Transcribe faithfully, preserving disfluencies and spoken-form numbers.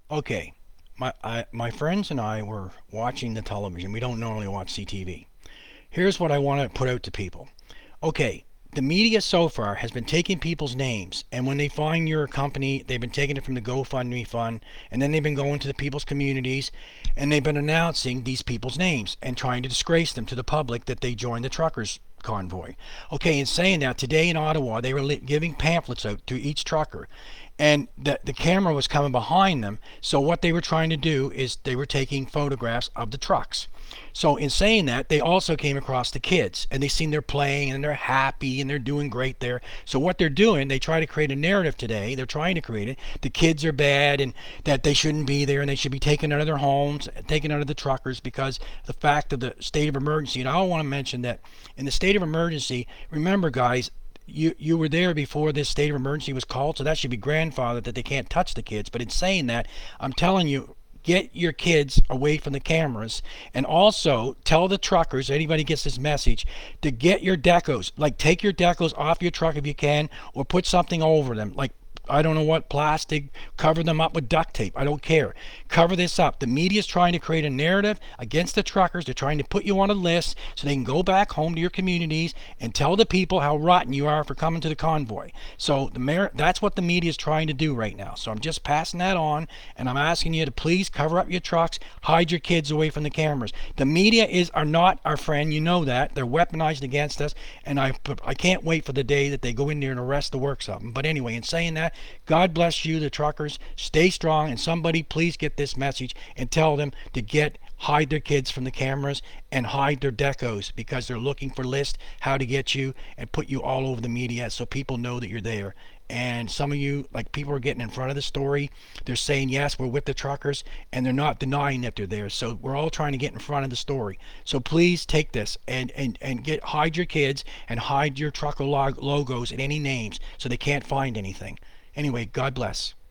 Okay, my I, my friends and I were watching the television. We don't normally watch C T V. Here's what I want to put out to people. Okay, the media so far has been taking people's names, and when they find your company, they've been taking it from the GoFundMe fund, and then they've been going to the people's communities, and they've been announcing these people's names and trying to disgrace them to the public that they joined the truckers convoy. Okay, in saying that, today in Ottawa, they were giving pamphlets out to each trucker, and the, the camera was coming behind them. So what they were trying to do is they were taking photographs of the trucks. So in saying that, they also came across the kids, and they seen they're playing and they're happy and they're doing great there. So what they're doing, they try to create a narrative today. They're trying to create it. The kids are bad and that they shouldn't be there and they should be taken out of their homes, taken out of the truckers because the fact of the state of emergency. And I want to mention that in the state of emergency, remember guys, you you were there before this state of emergency was called, so that should be grandfathered that they can't touch the kids. But in saying that, I'm telling you, get your kids away from the cameras, and also tell the truckers, anybody gets this message, to get your decos, like take your decos off your truck if you can, or put something over them, like I don't know what, plastic, cover them up with duct tape. I don't care. Cover this up. The media is trying to create a narrative against the truckers. They're trying to put you on a list so they can go back home to your communities and tell the people how rotten you are for coming to the convoy. So the mayor, that's what the media is trying to do right now. So I'm just passing that on, and I'm asking you to please cover up your trucks, hide your kids away from the cameras. The media is are not our friend. You know that. They're weaponized against us, and I I can't wait for the day that they go in there and arrest the works of them. But anyway, in saying that, God bless you, the truckers. Stay strong, and somebody please get this message and tell them to get hide their kids from the cameras and hide their decos because they're looking for lists how to get you and put you all over the media so people know that you're there. And some of you, like people are getting in front of the story. They're saying, yes, we're with the truckers, and they're not denying that they're there. So we're all trying to get in front of the story. So please take this and, and, and get hide your kids and hide your trucker log- logos and any names so they can't find anything. Anyway, God bless.